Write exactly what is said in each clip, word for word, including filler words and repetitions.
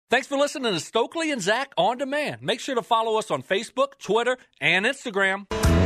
Thanks for listening to Stokely and Zach On Demand. Make sure to follow us on Facebook, Twitter, and Instagram.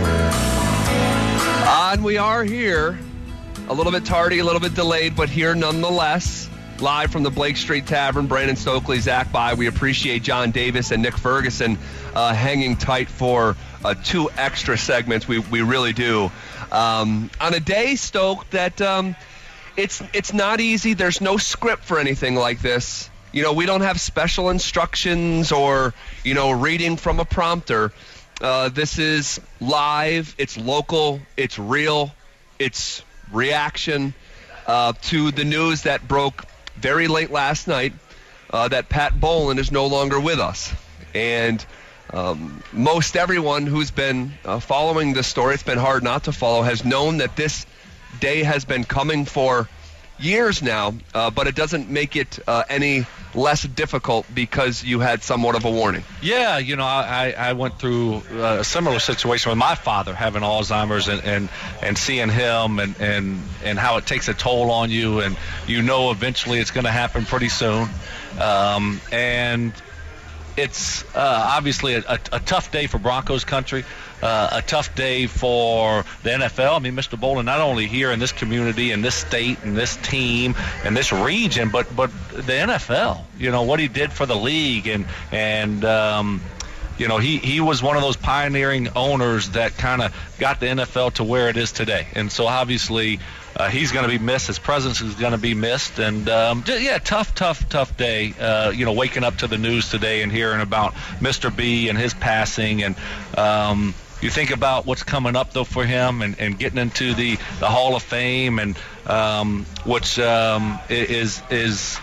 And we are here. A little bit tardy, a little bit delayed, but here nonetheless. Live from the Blake Street Tavern, Brandon Stokely, Zach By. We appreciate John Davis and Nick Ferguson uh, hanging tight for uh, two extra segments. We we really do. Um, on a day, Stoke, that um, it's it's not easy. There's no script for anything like this. You know, we don't have special instructions or, you know, reading from a prompter. Uh, this is live. It's local. It's real. It's reaction uh, to the news that broke very late last night uh, that Pat Bowlen is no longer with us. And um, most everyone who's been uh, following this story, it's been hard not to follow, has known that this day has been coming for years now, uh, but it doesn't make it uh, any less difficult because you had somewhat of a warning. Yeah, you know, I, I went through a similar situation with my father having Alzheimer's and, and, and seeing him and, and, and how it takes a toll on you, and you know eventually it's going to happen pretty soon. Um, and it's uh, obviously a, a, a tough day for Broncos country. Uh, a tough day for the N F L. I mean, Mister Bowlen, not only here in this community, in this state, and this team, and this region, but but the N F L. You know, what he did for the league, and and um, you know, he, he was one of those pioneering owners that kind of got the N F L to where it is today. And so obviously uh, he's going to be missed. His presence is going to be missed. And um, yeah, tough, tough, tough day. Uh, you know, waking up to the news today and hearing about Mister B and his passing, and um, you think about what's coming up, though, for him, and, and getting into the, the Hall of Fame, and um, which um, is is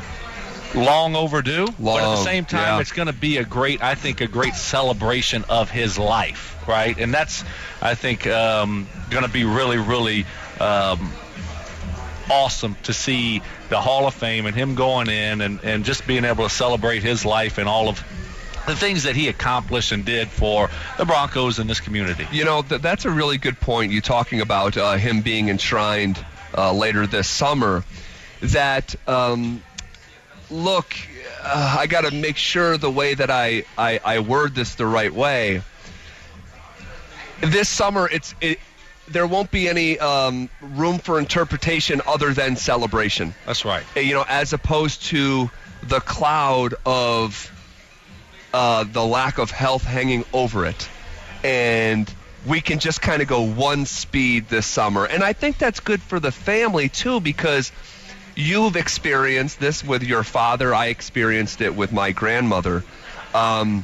long overdue. Long, but at the same time, yeah. it's going to be a great, I think, a great celebration of his life, right? And that's, I think, um, going to be really, really um, awesome to see the Hall of Fame and him going in and, and just being able to celebrate his life and all of the things that he accomplished and did for the Broncos in this community. You know, th- that's a really good point. You talking about uh, him being enshrined uh, later this summer. That, um, look, uh, I got to make sure the way that I, I, I word this the right way. This summer, it's it, there won't be any um, room for interpretation other than celebration. That's right. You know, as opposed to the cloud of Uh, the lack of health hanging over it. And we can just kind of go one speed this summer. And I think that's good for the family, too, because you've experienced this with your father. I experienced it with my grandmother. Um,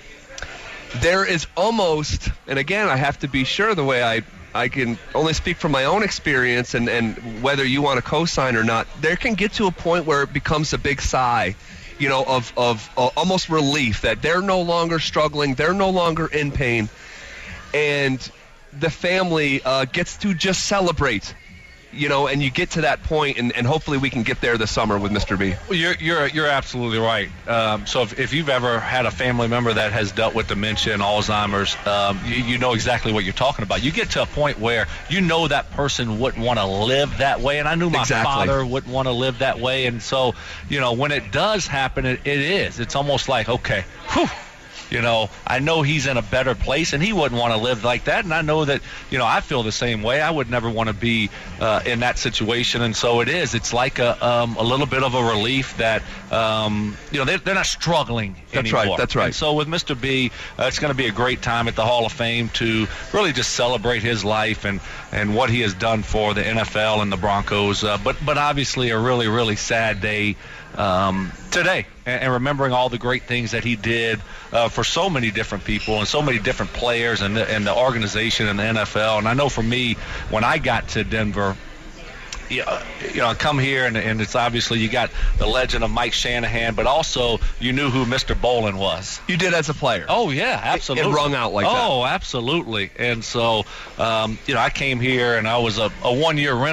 there is almost, and again, I have to be sure the way I, I can only speak from my own experience, and, and whether you want to co-sign or not, there can get to a point where it becomes a big sigh. You know, of, of uh, almost relief that they're no longer struggling, they're no longer in pain, and the family uh, gets to just celebrate, you know, and you get to that point, and, and hopefully we can get there this summer with Mister B. Well, you're you're you're absolutely right. Um, so if, if you've ever had a family member that has dealt with dementia and Alzheimer's, um, you, you know exactly what you're talking about. You get to a point where you know that person wouldn't want to live that way, and I knew my exactly. father wouldn't want to live that way, and so, you know, when it does happen, it, it is. It's almost like, okay, whew. You know, I know he's in a better place, and he wouldn't want to live like that. And I know that, you know, I feel the same way. I would never want to be uh, in that situation. And so it is. It's like a um, a little bit of a relief that, um, you know, they're, they're not struggling That's anymore. right. That's right. And so with Mister B, uh, it's going to be a great time at the Hall of Fame to really just celebrate his life and, and what he has done for the N F L and the Broncos. Uh, but, but obviously a really, really sad day um, today, and, and remembering all the great things that he did uh, for so many different people and so many different players and the, and the organization and the N F L. And I know for me, when I got to Denver, you know, you know, come here, and, and it's obviously you got the legend of Mike Shanahan, but also you knew who Mister Bowlen was. You did as a player. Oh, yeah, absolutely. It, it rung out like oh, that. Oh, absolutely. And so, um, you know, I came here, and I was a, a one-year rental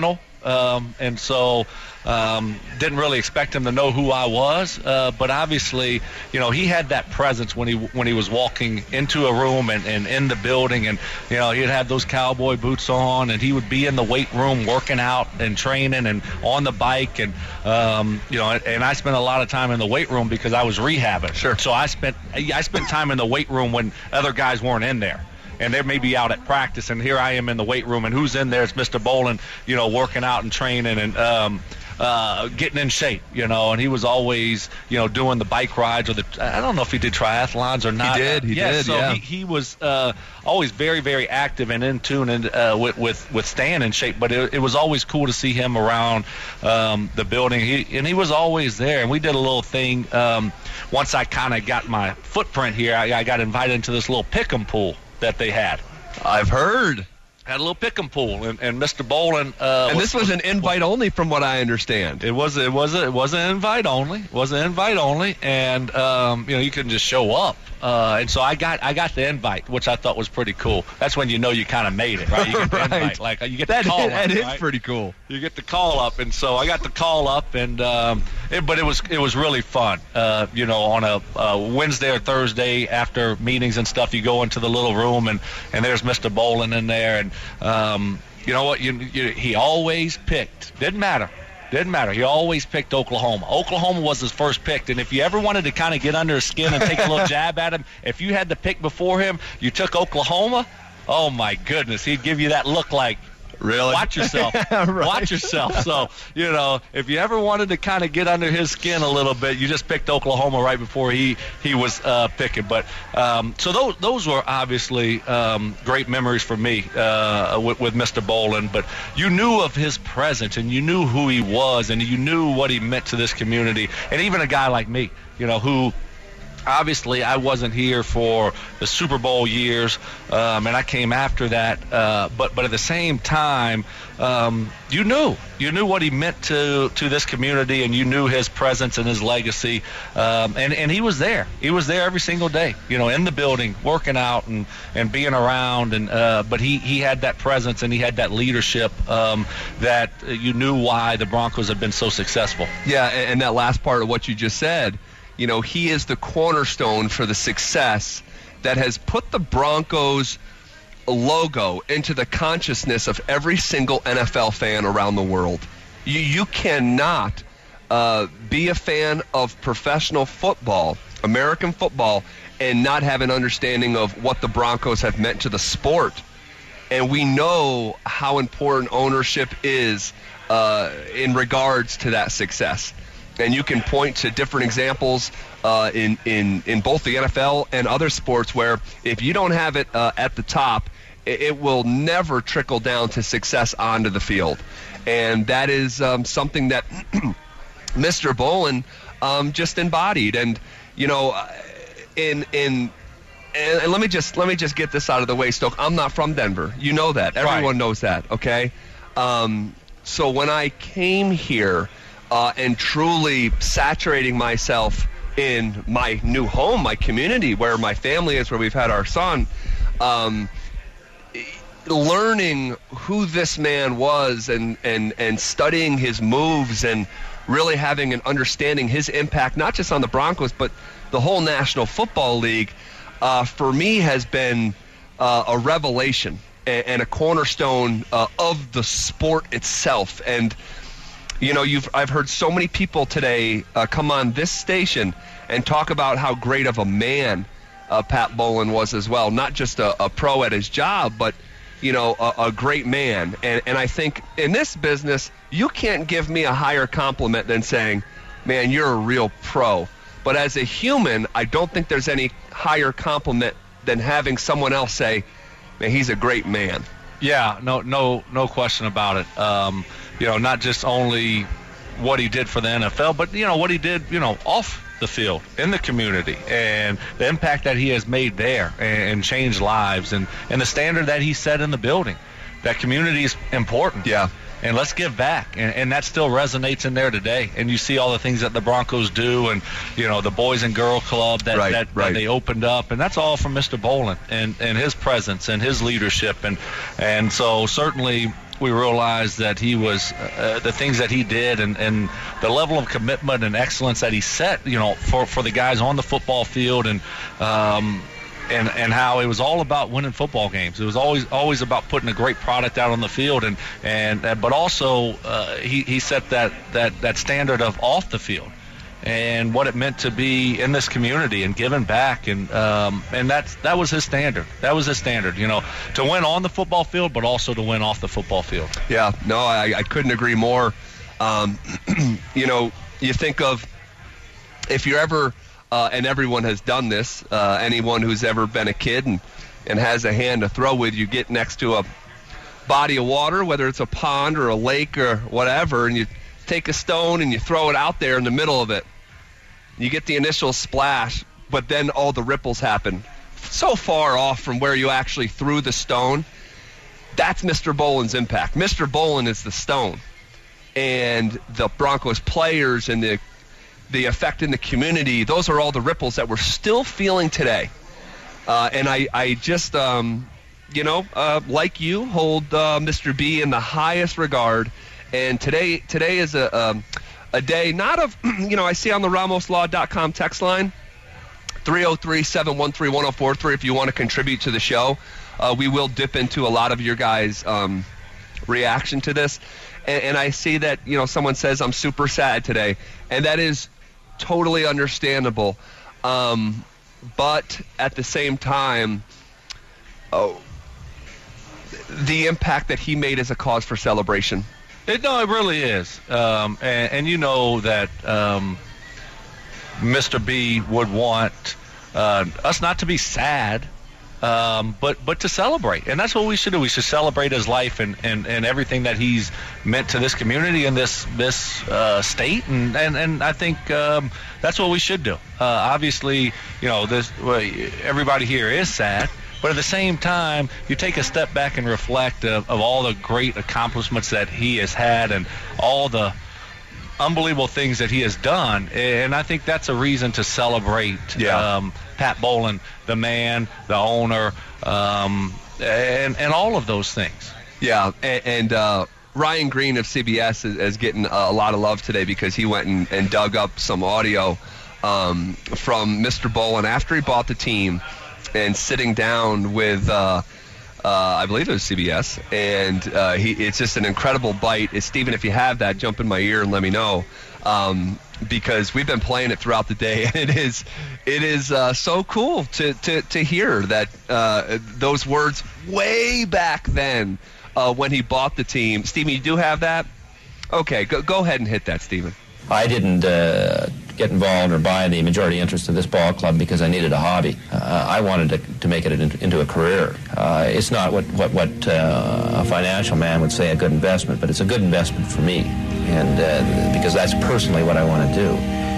um, and so um, didn't really expect him to know who I was. Uh, but obviously, you know, he had that presence when he when he was walking into a room and, and in the building, and you know, he'd have those cowboy boots on, and he would be in the weight room working out and training and on the bike, and um, you know, and I spent a lot of time in the weight room because I was rehabbing. Sure. So I spent I spent time in the weight room when other guys weren't in there. And they may be out at practice, and here I am in the weight room, and who's in there? It's Mister Bolin, you know, working out and training and um, uh, getting in shape, you know. And he was always, you know, doing the bike rides or the – I don't know if he did triathlons or not. He did, he yeah, did, so yeah. he, he was uh, always very, very active and in tune and uh, with, with, with staying in shape. But it, it was always cool to see him around um, the building. He, and he was always there. And we did a little thing um, once I kind of got my footprint here. I, I got invited into this little pick'em pool that they had. I've heard. Had a little pick'em pool, and, and Mister Bolin. Uh, and was, this was an invite only, from what I understand. It was. It was. A, it was an invite only. It was an invite only, and um, you know, you couldn't just show up. Uh, and so I got I got the invite, which I thought was pretty cool. That's when you know you kind of made it, right? You get the Right. invite, like you get That the call is, up, that is right? pretty cool. You get the call up, and so I got the call up, and um, it, but it was it was really fun. Uh, you know, on a, a Wednesday or Thursday after meetings and stuff, you go into the little room, and, and there's Mister Bolin in there, and um, you know what? You, you, he always picked. Didn't matter. Didn't matter. He always picked Oklahoma. Oklahoma was his first pick, and if you ever wanted to kind of get under his skin and take a little jab at him, if you had the pick before him, you took Oklahoma. Oh my goodness, he'd give you that look like, Really? watch yourself. Right. Watch yourself. So, you know, if you ever wanted to kind of get under his skin a little bit, you just picked Oklahoma right before he, he was uh, picking. But um, so those those were obviously um, great memories for me uh, with, with Mister Bolin. But you knew of his presence, and you knew who he was, and you knew what he meant to this community. And even a guy like me, you know, who – obviously, I wasn't here for the Super Bowl years, um, and I came after that. Uh, but but at the same time, um, you knew you knew what he meant to to this community, and you knew his presence and his legacy. Um, and and he was there. He was there every single day, you know, in the building, working out and, and being around. And uh, but he he had that presence, and he had that leadership um, that you knew why the Broncos have been so successful. Yeah, and, and that last part of what you just said. You know, he is the cornerstone for the success that has put the Broncos logo into the consciousness of every single N F L fan around the world. You, you cannot uh, be a fan of professional football, American football, and not have an understanding of what the Broncos have meant to the sport. And we know how important ownership is uh, in regards to that success. And you can point to different examples uh, in, in, in both the N F L and other sports where if you don't have it uh, at the top, it, it will never trickle down to success onto the field. And that is um, something that Mister Bolin um, just embodied. And, you know, in in and, and let me just let me just get this out of the way, Stoke. I'm not from Denver. You know that. Everyone Right. knows that, okay? Um, so when I came here, Uh, and truly saturating myself in my new home, my community, where my family is, where we've had our son, um, learning who this man was and, and, and studying his moves and really having an understanding his impact, not just on the Broncos, but the whole National Football League, uh, for me has been uh, a revelation and, and a cornerstone uh, of the sport itself. And you know, you've I've heard so many people today uh, come on this station and talk about how great of a man uh, Pat Bolin was as well. Not just a, a pro at his job, but, you know, a, a great man. And, and I think in this business, you can't give me a higher compliment than saying, man, you're a real pro. But as a human, I don't think there's any higher compliment than having someone else say, man, he's a great man. Yeah, no, no, no question about it. Um, you know, not just only what he did for the N F L, but you know what he did, you know, off the field in the community, and the impact that he has made there, and, and changed lives, and and the standard that he set in the building. That community is important. Yeah. And let's give back, and, and that still resonates in there today. And you see all the things that the Broncos do, and you know the Boys and Girl Club that right, that, right. that they opened up, and that's all from Mister Bolin and, and his presence and his leadership, and and so certainly we realized that he was uh, the things that he did and, and the level of commitment and excellence that he set, you know, for, for the guys on the football field, and um, and and how it was all about winning football games. It was always always about putting a great product out on the field, and and uh, but also uh, he he set that that that standard of off the field, and what it meant to be in this community and giving back, and um, and that's that was his standard. That was his standard, you know, to win on the football field, but also to win off the football field. Yeah, no, I, I couldn't agree more. Um, you know, you think of if you're ever, uh, and everyone has done this, uh, anyone who's ever been a kid and, and has a hand to throw with, you get next to a body of water, whether it's a pond or a lake or whatever, and you take a stone and you throw it out there in the middle of it. You get the initial splash, but then all the ripples happen so far off from where you actually threw the stone. That's Mister Boland's impact. Mister Boland is the stone. And the Broncos players and the the effect in the community, those are all the ripples that we're still feeling today. Uh, and I, I just, um, you know, uh, like you, hold uh, Mister B in the highest regard. And today today is a um, a day not of, you know, I see on the Ramos Law dot com text line, three oh three, seven one three, one oh four three, if you want to contribute to the show. Uh, we will dip into a lot of your guys' um, reaction to this. And, and I see that, you know, someone says, I'm super sad today. And that is totally understandable. Um, but at the same time, oh, the impact that he made is a cause for celebration. It, no, it really is. Um, and, and you know that um, Mister B would want uh, us not to be sad, um, but but to celebrate. And that's what we should do. We should celebrate his life and, and, and everything that he's meant to this community and this this uh, state. And, and, and I think um, that's what we should do. Uh, obviously, you know, this well, everybody here is sad. But at the same time, you take a step back and reflect of, of all the great accomplishments that he has had and all the unbelievable things that he has done. And I think that's a reason to celebrate yeah. um, Pat Bowlen, the man, the owner, um, and, and all of those things. Yeah, and, and uh, Ryan Green of C B S is, is getting a lot of love today because he went and, and dug up some audio um, from Mister Bowlen after he bought the team, and sitting down with, uh, uh, I believe it was C B S, and uh, he, it's just an incredible bite. It's, Stephen, if you have that, jump in my ear and let me know, um, because we've been playing it throughout the day, and it is it is uh, so cool to, to, to hear that uh, those words way back then uh, when he bought the team. Stephen, you do have that? Okay, go, go ahead and hit that, Stephen. I didn't uh, get involved or buy the majority interest of this ball club because I needed a hobby. Uh, I wanted to, to make it into, into a career. Uh, it's not what, what, what uh, a financial man would say a good investment, but it's a good investment for me, and uh, because that's personally what I want to do.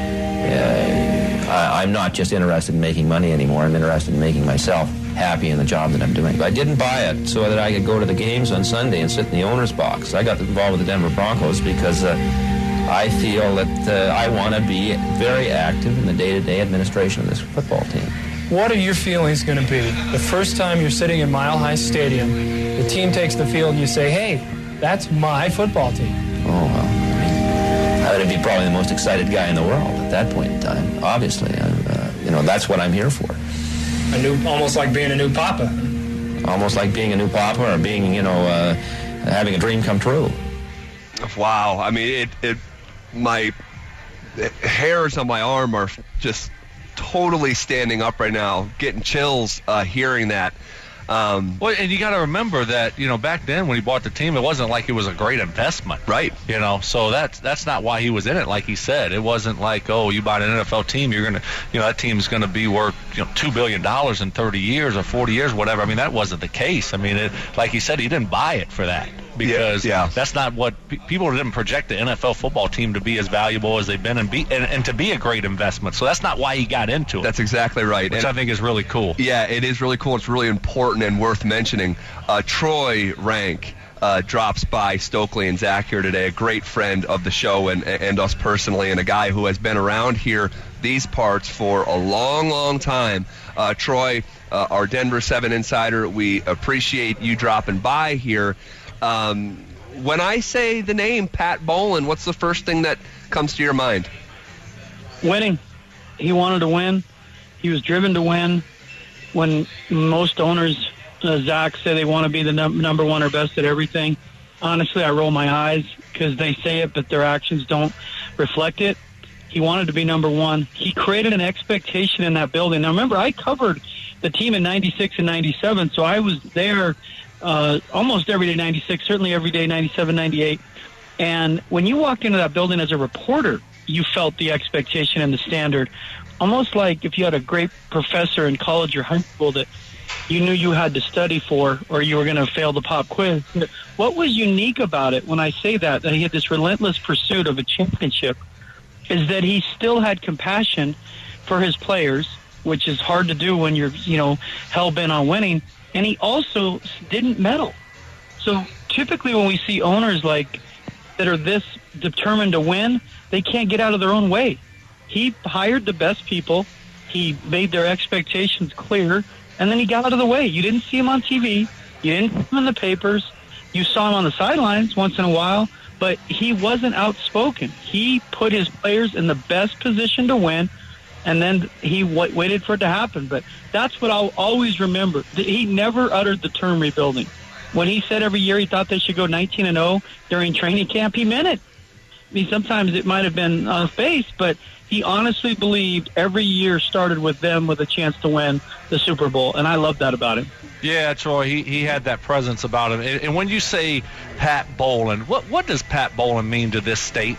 Uh, I, I'm not just interested in making money anymore. I'm interested in making myself happy in the job that I'm doing. I didn't buy it so that I could go to the games on Sunday and sit in the owner's box. I got involved with the Denver Broncos because uh, I feel that uh, I want to be very active in the day-to-day administration of this football team. What are your feelings going to be the first time you're sitting in Mile High Stadium, the team takes the field, and you say, hey, that's my football team? Oh, well, I mean, I would be probably the most excited guy in the world at that point in time, obviously. Uh, you know, that's what I'm here for. A new, almost like being a new papa. Almost like being a new papa or being, you know, uh, having a dream come true. Wow. I mean, it... it my hairs on my arm are just totally standing up right now, getting chills uh, hearing that. Um, well, and you got to remember that, you know, back then when he bought the team, it wasn't like it was a great investment. Right. You know, so that's that's not why he was in it, like he said. It wasn't like, oh, you buy an N F L team, you're going to, you know, that team's going to be worth, you know, two billion dollars in thirty years or forty years, whatever. I mean, that wasn't the case. I mean, it, like he said, he didn't buy it for that. Because yeah, yeah. that's not what pe- people didn't project the N F L football team to be as valuable as they've been and be and, and to be a great investment. So that's not why he got into it. That's exactly right. Which and, I think is really cool. Yeah, it is really cool. It's really important and worth mentioning. Uh, Troy Rank uh, drops by Stokely and Zach here today, a great friend of the show and, and us personally, and a guy who has been around here, these parts, for a long, long time. Uh, Troy, uh, our Denver seven insider, we appreciate you dropping by here. Um, when I say the name Pat Bowlen, what's the first thing that comes to your mind? Winning. He wanted to win. He was driven to win. When most owners, uh, Zach, say they want to be the num- number one or best at everything, honestly, I roll my eyes because they say it, but their actions don't reflect it. He wanted to be number one. He created an expectation in that building. Now, remember, I covered the team in ninety-six and ninety-seven, so I was there uh, almost every day, ninety-six, certainly every day, ninety-seven, ninety-eight. And when you walked into that building as a reporter, you felt the expectation and the standard, almost like if you had a great professor in college or high school that you knew you had to study for or you were going to fail the pop quiz. What was unique about it when I say that, that he had this relentless pursuit of a championship, is that he still had compassion for his players, which is hard to do when you're, you know, hell-bent on winning, and he also didn't meddle. So typically when we see owners like that are this determined to win, they can't get out of their own way. He hired the best people. He made their expectations clear, and then he got out of the way. You didn't see him on T V. You didn't see him in the papers. You saw him on the sidelines once in a while, but he wasn't outspoken. He put his players in the best position to win, and then he w- waited for it to happen. But that's what I'll always remember. He never uttered the term rebuilding. When he said every year he thought they should go nineteen and oh during training camp, he meant it. I mean, sometimes it might have been on face, but he honestly believed every year started with them with a chance to win the Super Bowl, and I love that about him. Yeah, Troy, he, he had that presence about him. And, and when you say Pat Bowlen, what, what does Pat Bowlen mean to this state?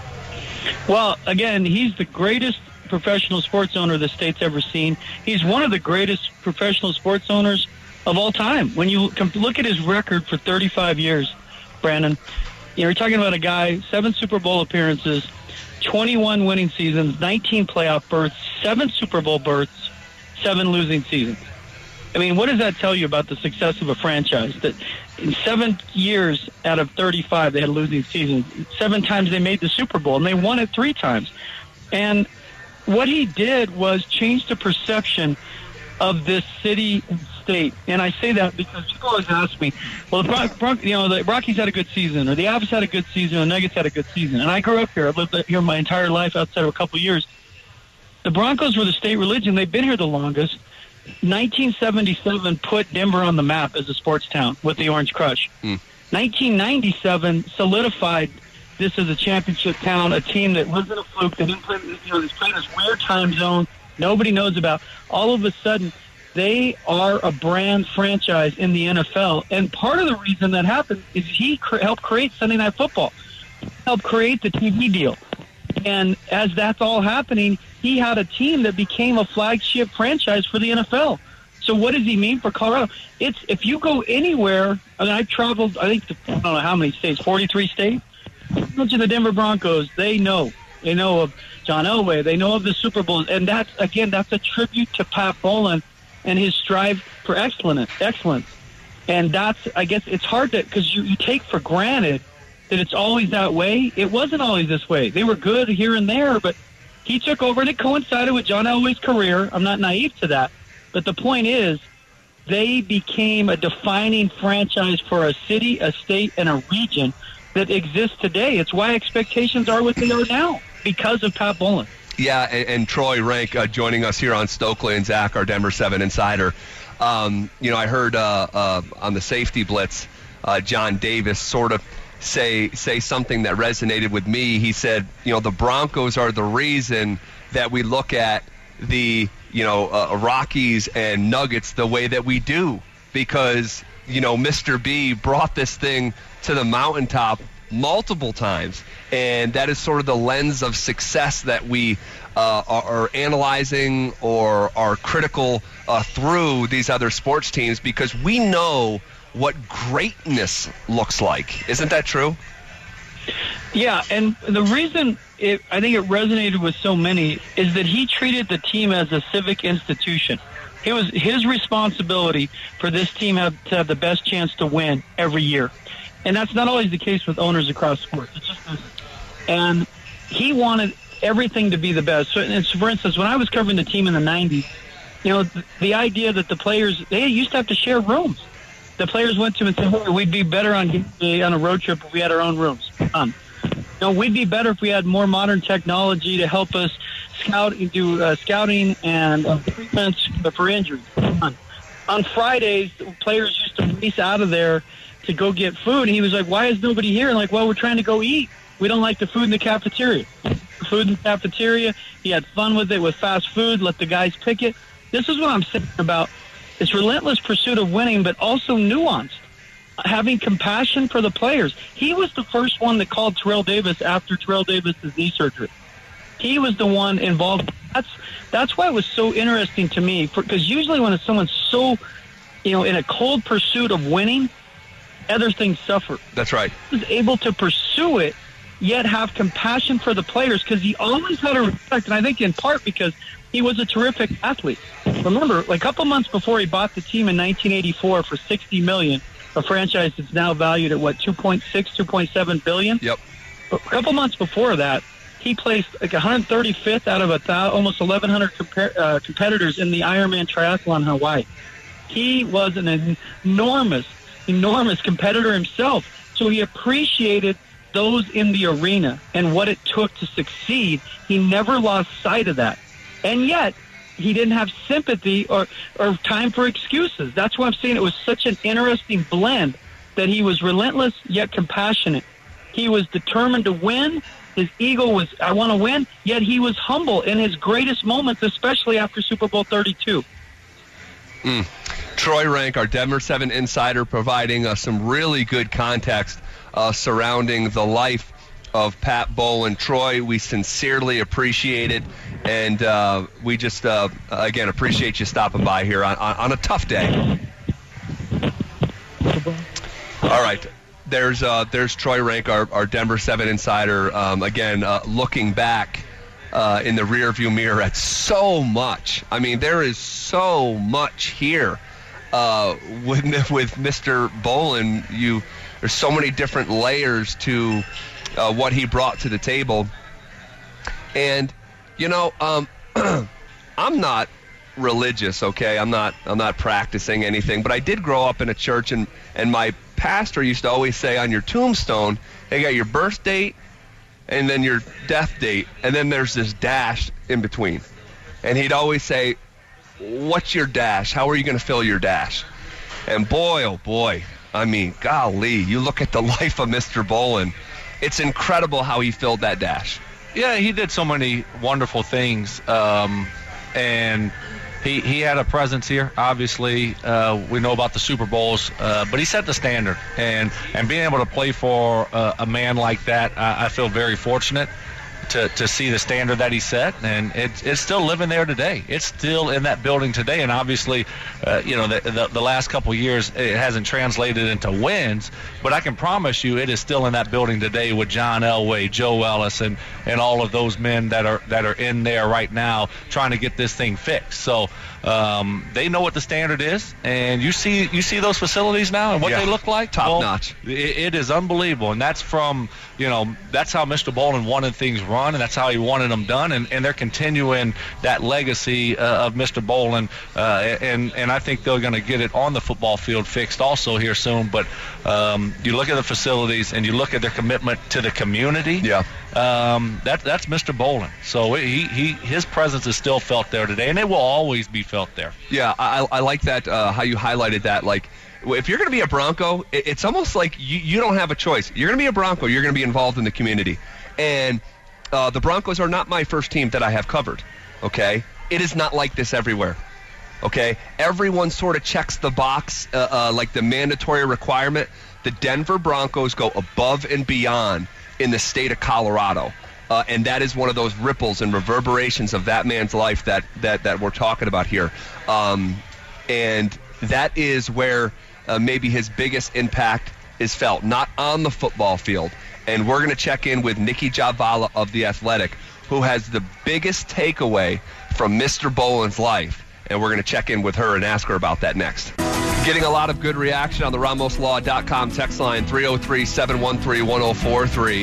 Well, again, he's the greatest professional sports owner the state's ever seen. He's one of the greatest professional sports owners of all time. When you look at his record for thirty-five years, Brandon, you know, you're talking about a guy, seven Super Bowl appearances, twenty-one winning seasons, nineteen playoff berths, seven Super Bowl berths, seven losing seasons. I mean, what does that tell you about the success of a franchise? That in seven years out of thirty-five, they had a losing season. Seven times they made the Super Bowl, and they won it three times. And what he did was change the perception of this city and state. And I say that because people always ask me, well, the Bron- Bron- you know, the Rockies had a good season, or the Avs had a good season, or the Nuggets had a good season. And I grew up here. I've lived here my entire life outside of a couple of years. The Broncos were the state religion. They've been here the longest. nineteen seventy-seven put Denver on the map as a sports town with the Orange Crush. Mm. nineteen ninety-seven solidified this as a championship town, a team that wasn't a fluke. They didn't play, you know, they played this weird time zone nobody knows about. All of a sudden, they are a brand franchise in the N F L. And part of the reason that happened is he cr- helped create Sunday Night Football, helped create the T V deal. And as that's all happening, he had a team that became a flagship franchise for the N F L. So what does he mean for Colorado? It's if you go anywhere, I mean, I've traveled, I think, to, I don't know how many states, forty-three states. Much of the Denver Broncos, they know. They know of John Elway. They know of the Super Bowls. And that's, again, that's a tribute to Pat Bowlen and his strive for excellence. excellence. And that's, I guess, it's hard to, because you, you take for granted that it's always that way. It wasn't always this way. They were good here and there, but he took over, and it coincided with John Elway's career. I'm not naive to that. But the point is, they became a defining franchise for a city, a state, and a region that exists today. It's why expectations are what they are now, because of Pat Bowlen. Yeah, and, and Troy Rank uh, joining us here on Stokely and Zach, our Denver seven Insider. Um, you know, I heard uh, uh, on the Safety Blitz, uh, John Davis sort of say say something that resonated with me. He said, you know, the Broncos are the reason that we look at the, you know, uh, Rockies and Nuggets the way that we do, because, you know, Mister B brought this thing to the mountaintop multiple times, and that is sort of the lens of success that we uh, are, are analyzing or are critical uh, through these other sports teams, because we know what greatness looks like. Isn't that true? Yeah, and the reason it, I think it resonated with so many is that he treated the team as a civic institution. It was his responsibility for this team have, to have the best chance to win every year. And that's not always the case with owners across sports. It's just this. And he wanted everything to be the best. So, and for instance, when I was covering the team in the nineties, you know, the, the idea that the players, they used to have to share rooms. the players went to him and said, hey, we'd be better on on a road trip if we had our own rooms. Um, you know, we'd be better if we had more modern technology to help us scout, do uh, scouting and uh, treatments for injuries. On, on Fridays, players used to race out of there to go get food, and he was like, why is nobody here? And like, well, we're trying to go eat. We don't like the food in the cafeteria. Food in the cafeteria, he had fun with it with fast food, let the guys pick it. This is what I'm saying about this relentless pursuit of winning, but also nuanced, having compassion for the players. He was the first one that called Terrell Davis after Terrell Davis's knee surgery. He was the one involved. That's that's why it was so interesting to me, because usually when someone's so, you know, in a cold pursuit of winning, other things suffer. That's right. He was able to pursue it, yet have compassion for the players, because he always had a respect, and I think in part because he was a terrific athlete. Remember, like a couple months before he bought the team in nineteen eighty-four for sixty million dollars, a franchise that's now valued at, what, two point six, two point seven billion dollars? Yep. But a couple months before that, he placed like one hundred thirty-fifth out of a thousand, almost eleven hundred compar- uh, competitors in the Ironman Triathlon in Hawaii. He was an enormous, enormous competitor himself, so he appreciated those in the arena and what it took to succeed. He never lost sight of that. And yet, he didn't have sympathy or, or time for excuses. That's why I'm saying it was such an interesting blend, that he was relentless yet compassionate. He was determined to win. His ego was, I want to win, yet he was humble in his greatest moments, especially after Super Bowl thirty-two. Mm. Troy Rank, our Denver seven insider, providing us some really good context uh, surrounding the life of Pat Bowlen. Troy, we sincerely appreciate it, and uh, we just, uh, again, appreciate you stopping by here on, on, on a tough day. All right. There's uh, there's Troy Rank, our, our Denver seven insider, um, again, uh, looking back uh, in the rearview mirror at so much. I mean, there is so much here uh, with, with Mister Bowlen. You, there's so many different layers to uh, what he brought to the table. And, you know, um, I'm not religious, okay? I'm not I'm not practicing anything, but I did grow up in a church, and, and my pastor used to always say on your tombstone, they got your birth date and then your death date, and then there's this dash in between. And he'd always say, what's your dash? How are you going to fill your dash? And boy, oh boy, I mean, golly, you look at the life of Mister Bowlen, it's incredible how he filled that dash. Yeah, he did so many wonderful things, um, and He he had a presence here. Obviously, uh, we know about the Super Bowls, uh, but he set the standard. And, and being able to play for uh, a man like that, I, I feel very fortunate to, to see the standard that he set. And it's it's still living there today. It's still in that building today. And obviously, uh, you know, the, the the last couple of years, it hasn't translated into wins. But I can promise you, it is still in that building today with John Elway, Joe Ellis, and, and all of those men that are that are in there right now trying to get this thing fixed. So um, they know what the standard is, and you see you see those facilities now and what yeah. they look like. Top well, notch. It, it is unbelievable, and that's from you know that's how Mister Bowlen wanted things run, and that's how he wanted them done, and, and they're continuing that legacy uh, of Mister Bowlen, uh, and and I think they're going to get it on the football field fixed also here soon. But um, you look at the facilities and you look at their commitment to the community. Yeah. Um, that that's Mister Bowlen. So he, he his presence is still felt there today, and it will always be felt there. Yeah, I, I like that, uh, how you highlighted that. Like, if you're going to be a Bronco, it, it's almost like you, you don't have a choice. You're going to be a Bronco. You're going to be involved in the community. And uh, the Broncos are not my first team that I have covered, okay? It is not like this everywhere, okay? Everyone sort of checks the box, uh, uh, like the mandatory requirement. The Denver Broncos go above and beyond in the state of Colorado. Uh, and that is one of those ripples and reverberations of that man's life that that, that we're talking about here. Um, and that is where uh, maybe his biggest impact is felt, not on the football field. And we're going to check in with Nikki Javala of The Athletic, who has the biggest takeaway from Mister Bowlen's life. And we're going to check in with her and ask her about that next. Getting a lot of good reaction on the Ramos Law dot com text line, three oh three, seven one three, one oh four three.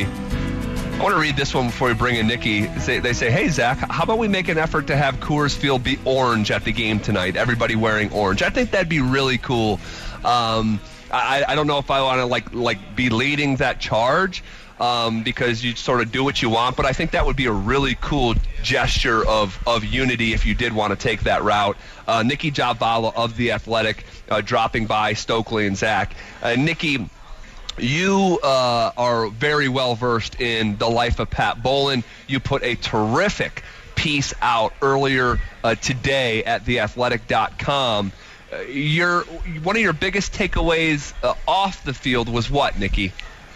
I want to read this one before we bring in Nikki. They say, hey, Zach, how about we make an effort to have Coors Field be orange at the game tonight? Everybody wearing orange. I think that'd be really cool. Um, I, I don't know if I want to like like be leading that charge. Um, because you sort of do what you want, but I think that would be a really cool gesture of, of unity if you did want to take that route. Uh, Nikki Jhabvala of The Athletic uh, dropping by Stokely and Zach. Uh, Nikki, you uh, are very well versed in the life of Pat Bowlen. You put a terrific piece out earlier uh, today at the athletic dot com. Uh, your one of your biggest takeaways uh, off the field was what, Nikki?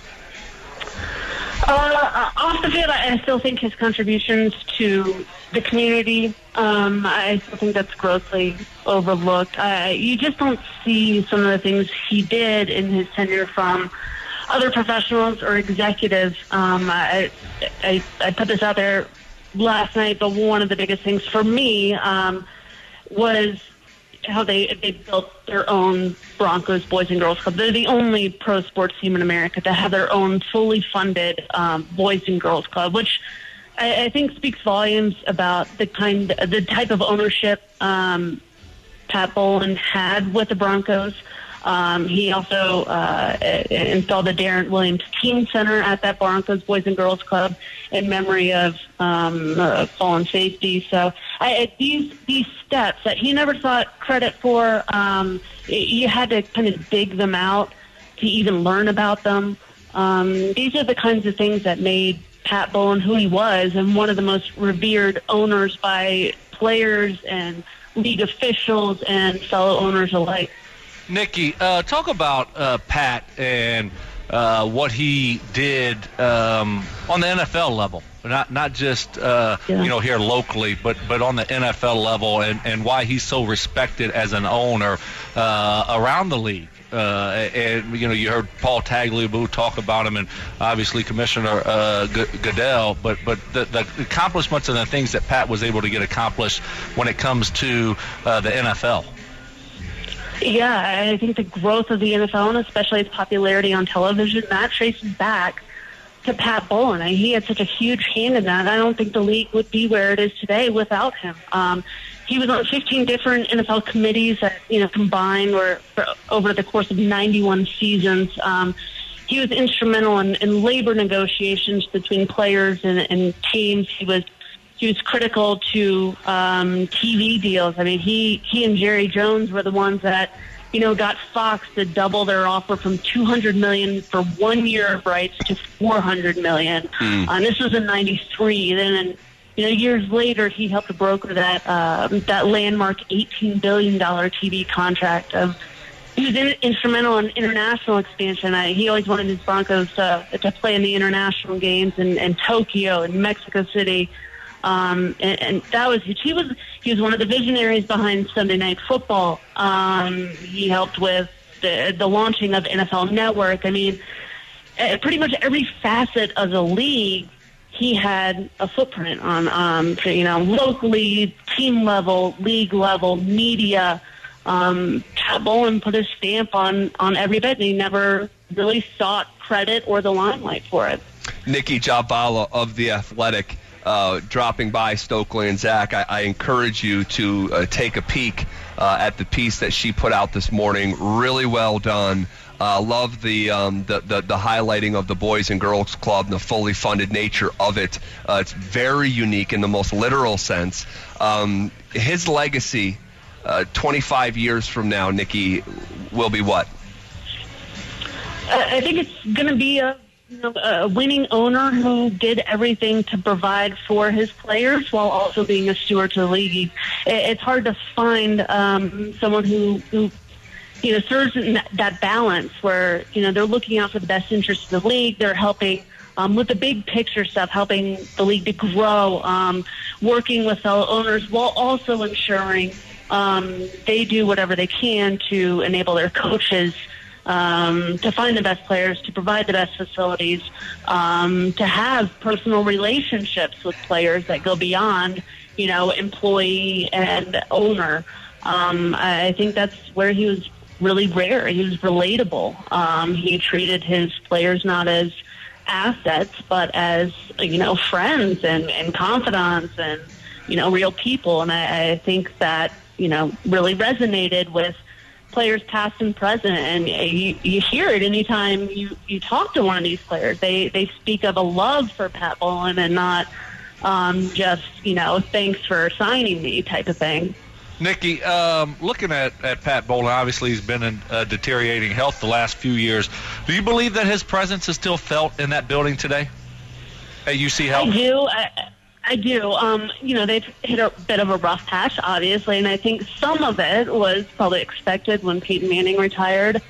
Uh, off the field, I still think his contributions to the community, um, I still think that's grossly overlooked. Uh, you just don't see some of the things he did in his tenure from other professionals or executives. Um, I, I, I put this out there last night, but one of the biggest things for me um, was how they they built their own Broncos Boys and Girls Club. They're the only pro sports team in America to have their own fully funded um, Boys and Girls Club, which I, I think speaks volumes about the kind, the type of ownership um, Pat Bowlen had with the Broncos. Um, he also uh, installed the Darren Williams Team Center at that Broncos Boys and Girls Club in memory of um, uh, fallen safety. So I, these these steps that he never sought credit for, um, you had to kind of dig them out to even learn about them. Um, these are the kinds of things that made Pat Bowlen who he was and one of the most revered owners by players and league officials and fellow owners alike. Nikki, uh, talk about uh, Pat and uh, what he did um, on the N F L level, not not just uh, yeah. you know here locally, but but on the N F L level, and, and why he's so respected as an owner uh, around the league. Uh, and you know, you heard Paul Tagliabue talk about him, and obviously Commissioner uh, G- Goodell. But but the, the accomplishments and the things that Pat was able to get accomplished when it comes to uh, the N F L. Yeah, I think the growth of the N F L, and especially its popularity on television, that traces back to Pat Bowlen. I mean, he had such a huge hand in that. I don't think the league would be where it is today without him. Um, he was on fifteen different N F L committees that, you know, combined were for, over the course of ninety-one seasons. Um, he was instrumental in, in labor negotiations between players and, and teams. He was He was critical to um, T V deals. I mean, he, he and Jerry Jones were the ones that, you know, got Fox to double their offer from two hundred million dollars for one year of rights to four hundred million dollars. Mm. Uh, and this was in ninety-three. Then, and, you know, years later, he helped broker that uh, that landmark eighteen billion dollars T V contract. Um, he was in, instrumental in international expansion. I, he always wanted his Broncos to, to play in the international games in, in Tokyo and Mexico City. Um, and, and that was he was he was one of the visionaries behind Sunday Night Football. Um, he helped with the, the launching of N F L Network. I mean, uh, pretty much every facet of the league, he had a footprint on. Um, you know, locally, team level, league level, media. Um, Pat Bowlen put his stamp on on every bit, and he never really sought credit or the limelight for it. Nikki Jhabvala of The Athletic. Uh, dropping by Stokely and Zach, I, I encourage you to uh, take a peek uh, at the piece that she put out this morning. Really well done. Uh, love the, um, the, the the highlighting of the Boys and Girls Club and the fully funded nature of it. Uh, it's very unique in the most literal sense. Um, his legacy, uh, twenty-five years from now, Nikki, will be what? I think it's going to be a You know, a winning owner who did everything to provide for his players while also being a steward to the league. It's hard to find um, someone who, who, you know, serves in that, that balance where, you know, they're looking out for the best interests of the league. They're helping um, with the big picture stuff, helping the league to grow, um, working with fellow owners while also ensuring um, they do whatever they can to enable their coaches Um, to find the best players, to provide the best facilities, um, to have personal relationships with players that go beyond, you know, employee and owner. Um, I think that's where he was really rare. He was relatable. Um, he treated his players not as assets, but as, you know, friends and, and confidants and, you know, real people. And I, I think that, you know, really resonated with players past and present, and you, you hear it anytime you, you talk to one of these players. They they speak of a love for Pat Bowlen and not um, just, you know, thanks for signing me type of thing. Nikki, um, looking at, at Pat Bowlen, obviously he's been in uh, deteriorating health the last few years. Do you believe that his presence is still felt in that building today at U C Health? I do. I, I do. Um, you know, they've hit a bit of a rough patch, obviously, and I think some of it was probably expected when Peyton Manning retired.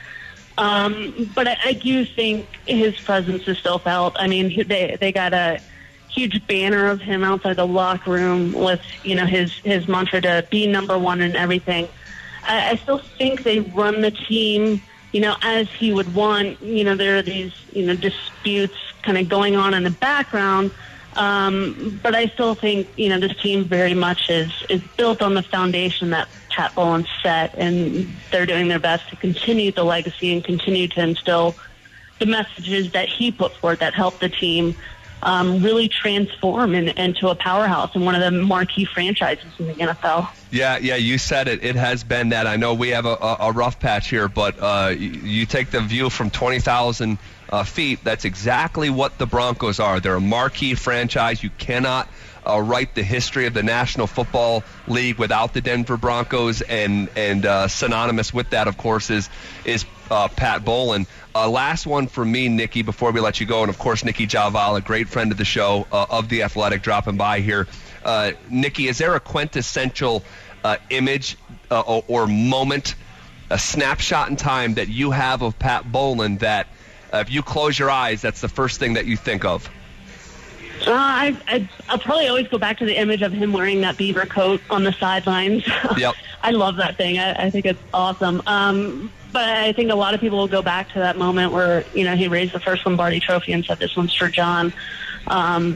Um, but I, I do think his presence is still felt. I mean, they they got a huge banner of him outside the locker room with, you know, his, his mantra to be number one in everything. I, I still think they run the team, you know, as he would want. You know, there are these, you know, disputes kind of going on in the background. Um, but I still think, you know, this team very much is, is built on the foundation that Pat Bowlen set, and they're doing their best to continue the legacy and continue to instill the messages that he put forward that helped the team Um, really transform in, into a powerhouse and one of the marquee franchises in the N F L. Yeah, yeah, you said it. It has been that. I know we have a, a, a rough patch here, but uh, you, you take the view from twenty thousand uh, feet, that's exactly what the Broncos are. They're a marquee franchise. You cannot uh, write the history of the National Football League without the Denver Broncos, and, and uh, synonymous with that, of course, is, is uh, Pat Bowlen. Uh, last one for me, Nikki, before we let you go, and of course, Nikki Javala, great friend of the show, uh, of The Athletic, dropping by here. Uh, Nikki, is there a quintessential uh, image uh, or, or moment, a snapshot in time that you have of Pat Bowlen that uh, if you close your eyes, that's the first thing that you think of? Uh, I, I, I'll probably always go back to the image of him wearing that beaver coat on the sidelines. Yep. I love that thing. I, I think it's awesome. Um, but I think a lot of people will go back to that moment where, you know, he raised the first Lombardi trophy and said, "This one's for John." Um,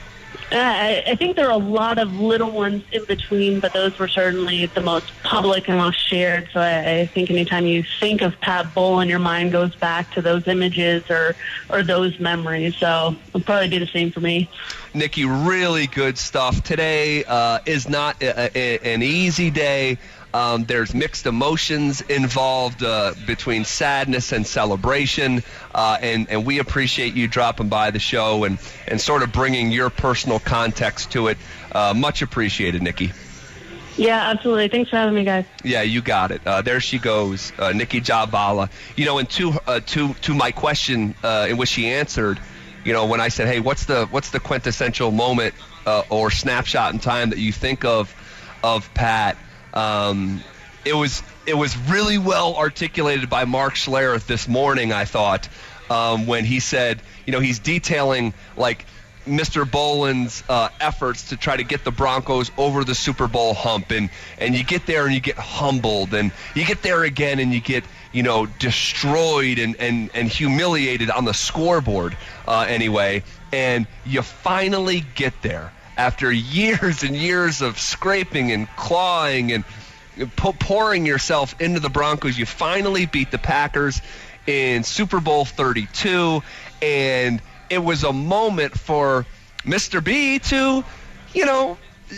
I, I think there are a lot of little ones in between, but those were certainly the most public and most shared. So I, I think anytime you think of Pat Bowlen, your mind goes back to those images or, or those memories. So it'll probably be the same for me. Nikki, really good stuff. Today uh, is not a, a, an easy day. Um, there's mixed emotions involved uh, between sadness and celebration, uh, and, and we appreciate you dropping by the show and, and sort of bringing your personal context to it. Uh, much appreciated, Nikki. Yeah, absolutely. Thanks for having me, guys. Yeah, you got it. Uh, there she goes, uh, Nikki Javala. You know, and to uh, to to my question uh, in which she answered, you know, when I said, "Hey, what's the what's the quintessential moment uh, or snapshot in time that you think of of Pat?" Um, it was it was really well articulated by Mark Schlereth this morning, I thought, um, when he said, you know, he's detailing like Mister Bowlen's uh, efforts to try to get the Broncos over the Super Bowl hump, and and you get there and you get humbled, and you get there again and you get, you know, destroyed and and, and humiliated on the scoreboard uh, anyway, and you finally get there. After years and years of scraping and clawing and pouring yourself into the Broncos, you finally beat the Packers in Super Bowl thirty-two, and it was a moment for Mister B to, you know,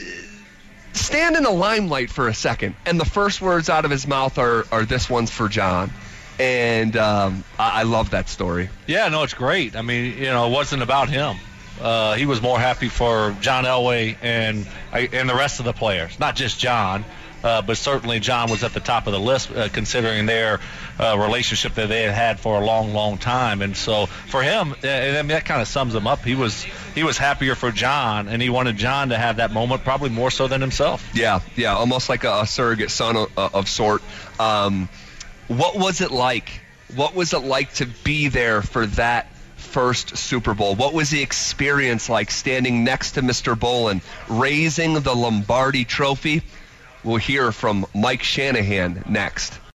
stand in the limelight for a second. And the first words out of his mouth are, are "This one's for John." And um, I, I love that story. Yeah, no, it's great. I mean, you know, it wasn't about him. Uh, he was more happy for John Elway and and the rest of the players, not just John, uh, but certainly John was at the top of the list uh, considering their uh, relationship that they had had for a long, long time. And so for him, uh, I mean, that kind of sums him up. He was he was happier for John, and he wanted John to have that moment probably more so than himself. Yeah, yeah, almost like a, a surrogate son of, of sort. Um, what was it like? What was it like to be there for that first Super Bowl? What was the experience like standing next to Mister Bowlen, raising the Lombardi trophy? We'll hear from Mike Shanahan next.